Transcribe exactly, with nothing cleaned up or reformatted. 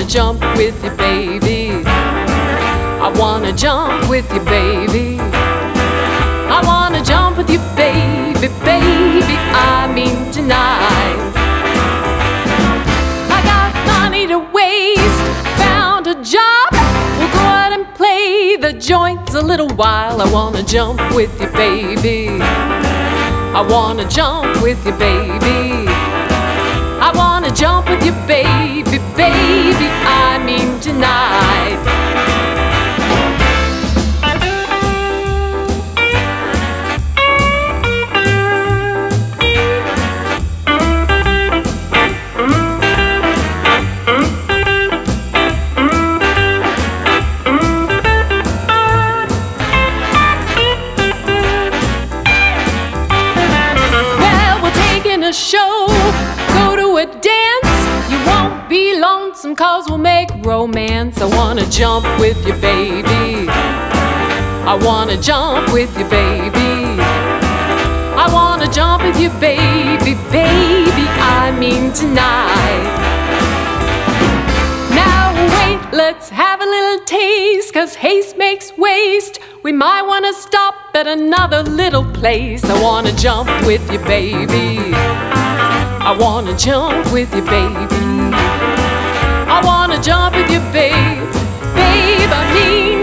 jump with you, baby. I wanna jump with you, baby. I wanna jump with you, baby, baby. I mean tonight. I got money to waste, found a job. We'll go out and play the joints a little while. I wanna jump with you, baby. I wanna jump with you, baby. I wanna jump with you, baby, baby. I mean tonight. A show, go to a dance. You won't be lonesome, cause we'll make romance. I wanna jump with you, baby. I wanna jump with you, baby. I wanna jump with you, baby, baby. I mean tonight. Now wait, let's have a little taste, cause haste makes waste. We might wanna stop at another little place. I wanna jump with you, baby. I wanna jump with you, baby. I wanna jump with you, babe. Babe, I mean